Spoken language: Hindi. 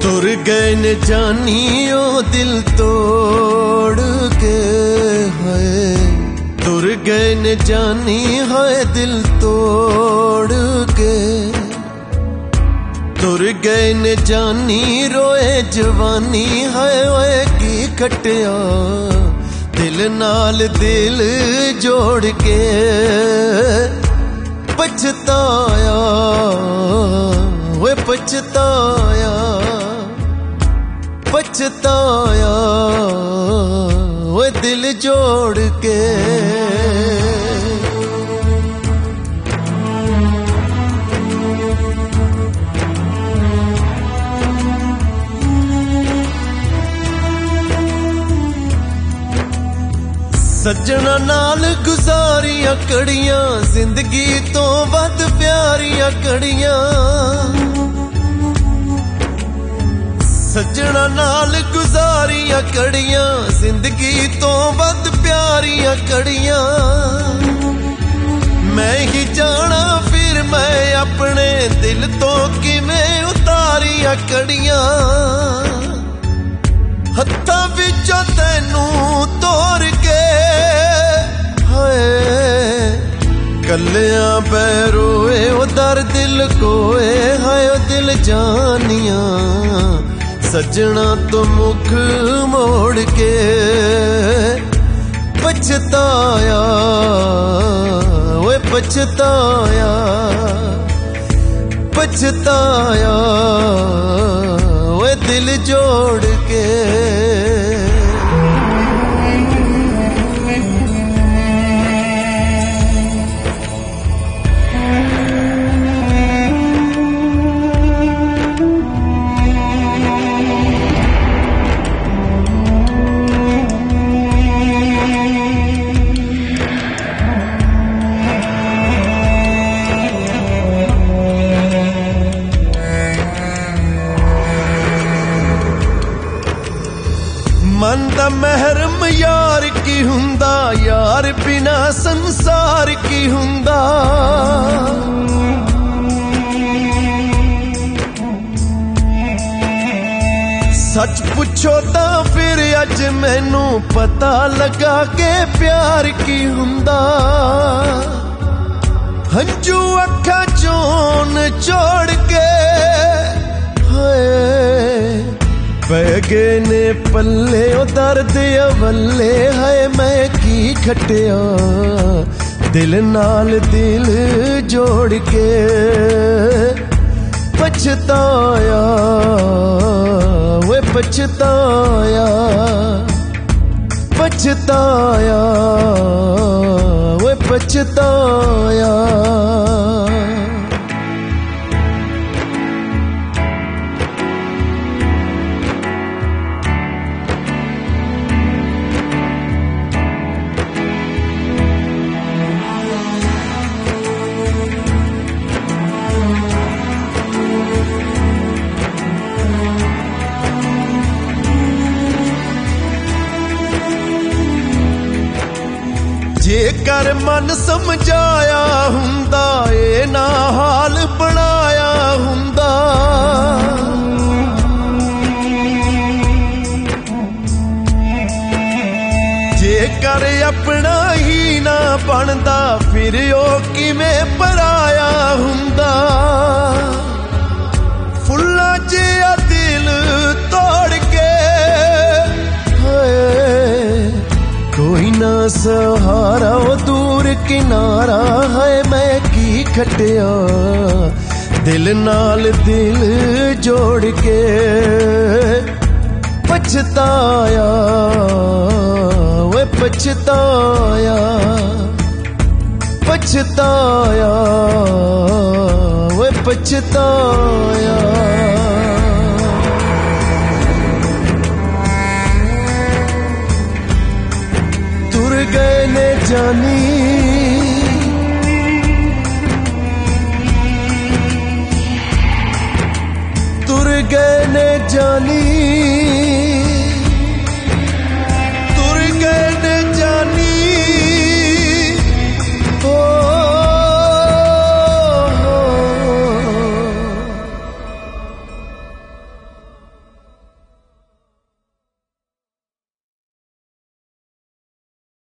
तुर गए न जानी ओ दिल तोड़ के है, तुर गए न जानी है दिल तोड़ के, तुर गए न जानी रोए जवानी है ओए की खटिया दिल नाल दिल जोड़ के। पछताया वे पछताया, पछताया वे दिल जोड़ के। सज्जना नाल गुजारियां कड़ियां जिंदगी तो वध प्यारियां कड़ियां, सज्जना नाल गुजारियां कड़ियां जिंदगी तो वध प्यारियां कड़ियां। मैं ही जाना फिर मैं अपने दिल तो किवें उतारियां कड़ियां। हत्थां विचों तैनू तोड़ के हाय कलियां पैरोए ओ दर दिल कोए हाय ओ दिल जानिया सजना तो मुख मोड़ के। पछताया वे पछताया, पछताया वे दिल जोड़ के। मन दा महरम यार की हुंदा, यार बिना संसार की हुंदा। सच पुछो तां फिर अज मैनू पता लगा के प्यार की हुंदा। हंजू अखा चोन छोड़ के हाय पै गए ने पल्ले ओ दर्द अवल्ले है मैं की खटिया दिल नाल दिल जोड़ के। पछताया वे पछताया, पछताया वे पछताया। जेकर मन समझाया हुंदा ए ना हाल बनाया हुंदा। जेकर अपना ही ना बनदा फिर ओ किवें पराया हुंदा। फुल्ला जिहा दिल तोड़ के कोई ना सहारा ओ दूर किनारा है मैं की खटिया दिल नाल दिल जोड़ के। पछताया वे पछताया, पछताया वे पछताया। तुर गए ने जानी तुर गए ने जानी